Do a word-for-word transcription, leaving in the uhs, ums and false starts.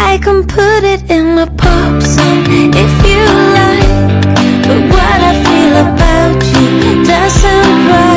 I can put it in a pop song if you like, but what I feel about you doesn't right.